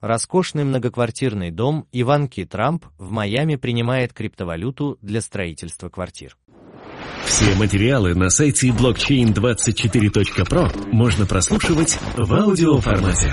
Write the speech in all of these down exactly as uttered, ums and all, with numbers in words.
Роскошный многоквартирный дом Иванки Трамп в Майами принимает криптовалюту для строительства квартир. Все материалы на сайте блокчейн двадцать четыре точка про можно прослушивать в аудиоформате.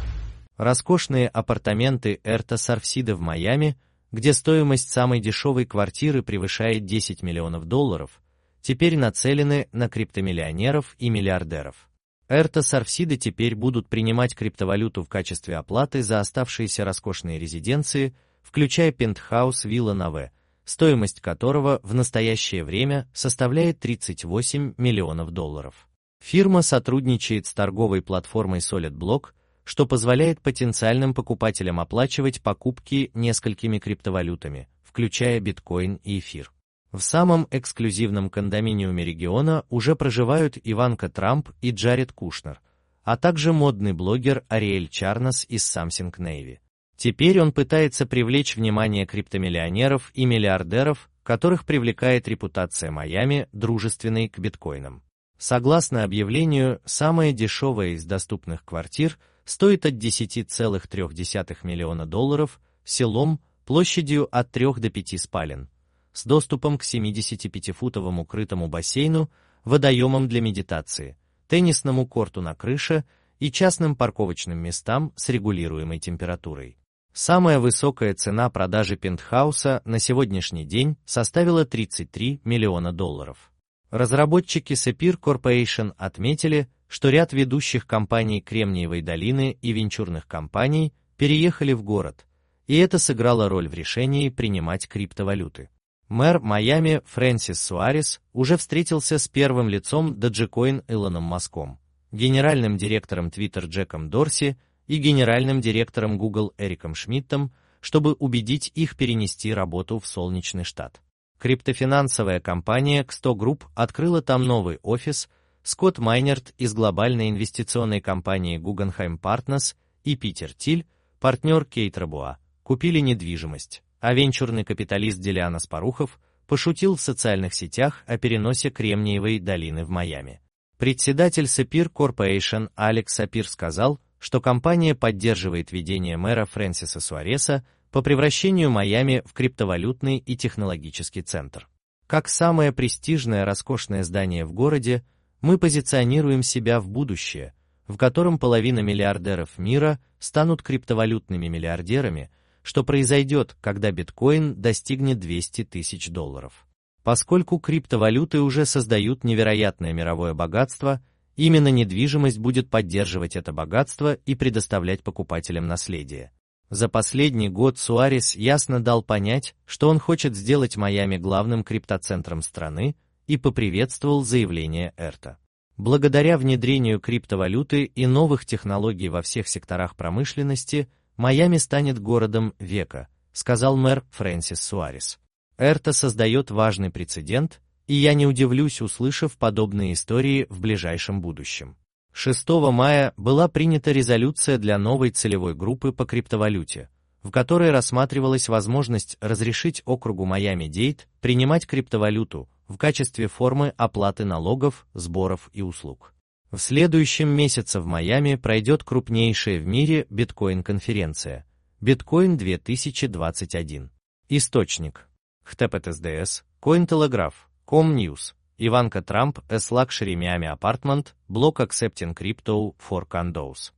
Роскошные апартаменты Эрта Сарфсида в Майами, где стоимость самой дешевой квартиры превышает десять миллионов долларов, теперь нацелены на криптомиллионеров и миллиардеров. Эрта Сарфсида теперь будут принимать криптовалюту в качестве оплаты за оставшиеся роскошные резиденции, включая пентхаус Вилла Наве, стоимость которого в настоящее время составляет тридцать восемь миллионов долларов. Фирма сотрудничает с торговой платформой SolidBlock, что позволяет потенциальным покупателям оплачивать покупки несколькими криптовалютами, включая биткоин и эфир. В самом эксклюзивном кондоминиуме региона уже проживают Иванка Трамп и Джаред Кушнер, а также модный блогер Ариэль Чарнес из Something Navy. Теперь он пытается привлечь внимание криптомиллионеров и миллиардеров, которых привлекает репутация Майами, дружественной к биткоинам. Согласно объявлению, самая дешевая из доступных квартир стоит от десять целых три десятых миллиона долларов, селом, площадью от трёх до пяти спален, с доступом к семидесятипятифутовому крытому бассейну, водоемам для медитации, теннисному корту на крыше и частным парковочным местам с регулируемой температурой. Самая высокая цена продажи пентхауса на сегодняшний день составила тридцать три миллиона долларов. Разработчики Sapir Corporation отметили, что ряд ведущих компаний Кремниевой долины и венчурных компаний переехали в город, и это сыграло роль в решении принимать криптовалюты. Мэр Майами Фрэнсис Суарес уже встретился с первым лицом Dogecoin Илоном Маском, генеральным директором Twitter Джеком Дорси и генеральным директором Google Эриком Шмидтом, чтобы убедить их перенести работу в солнечный штат. Криптофинансовая компания Ксто Group открыла там новый офис, Скотт Майнерт из глобальной инвестиционной компании Guggenheim Partners и Питер Тиль, партнер Кейт Рабуа, купили недвижимость, а венчурный капиталист Делианос Парухов пошутил в социальных сетях о переносе Кремниевой долины в Майами. Председатель Sapir Corporation Алекс Сапир сказал, что компания поддерживает видение мэра Фрэнсиса Суареса по превращению Майами в криптовалютный и технологический центр. Как самое престижное роскошное здание в городе, мы позиционируем себя в будущее, в котором половина миллиардеров мира станут криптовалютными миллиардерами, что произойдет, когда биткоин достигнет двухсот тысяч долларов. Поскольку криптовалюты уже создают невероятное мировое богатство, именно недвижимость будет поддерживать это богатство и предоставлять покупателям наследие. За последний год Суарес ясно дал понять, что он хочет сделать Майами главным криптоцентром страны, и поприветствовал заявление Эрта. Благодаря внедрению криптовалюты и новых технологий во всех секторах промышленности, Майами станет городом века, сказал мэр Фрэнсис Суарес. Эрта создает важный прецедент, и я не удивлюсь, услышав подобные истории в ближайшем будущем. шестого мая была принята резолюция для новой целевой группы по криптовалюте, в которой рассматривалась возможность разрешить округу Майами-Дейд принимать криптовалюту в качестве формы оплаты налогов, сборов и услуг. В следующем месяце в Майами пройдет крупнейшая в мире биткоин-конференция Биткоин две тысячи двадцать один. Источник: эйч ти ти пи эс ди эс, Cointelegraph, Comnews, Иванка Трамп as Luxury Miami Apartment, Block Accepting Crypto for Condos.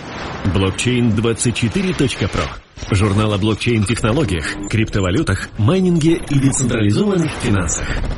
блокчейн двадцать четыре точка про. Журнал о блокчейн-технологиях, криптовалютах, майнинге и децентрализованных финансах.